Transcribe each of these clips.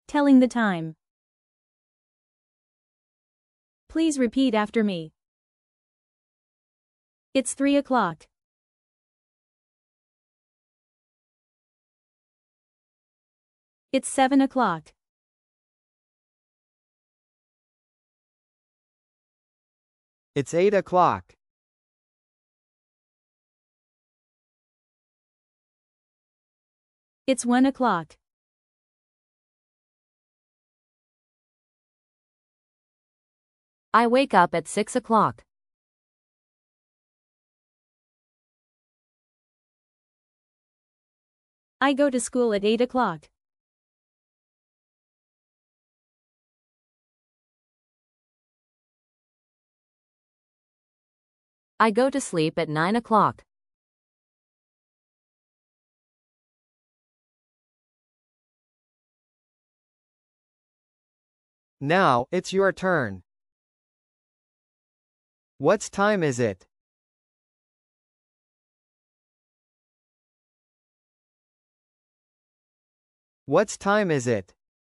Telling the time. Please repeat after me. It's 3 o'clock. It's 7 o'clock. It's 8 o'clock. It's 1 o'clock. I wake up at 6 o'clock. I go to school at 8 o'clock. I go to sleep at 9 o'clock. Now, it's your turn. What's time is it? What's time is it?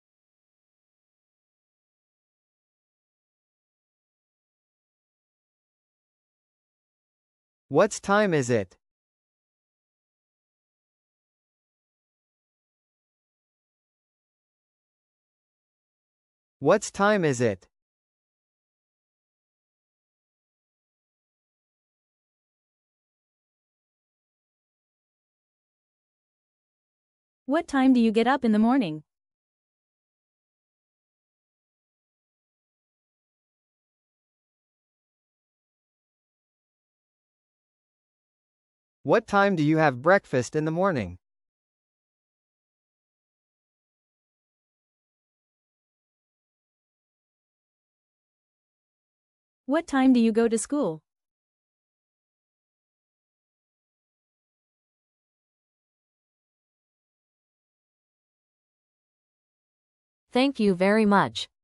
What's time is it? What's time is it? What time do you get up in the morning? What time do you have breakfast in the morning? What time do you go to school? Thank you very much.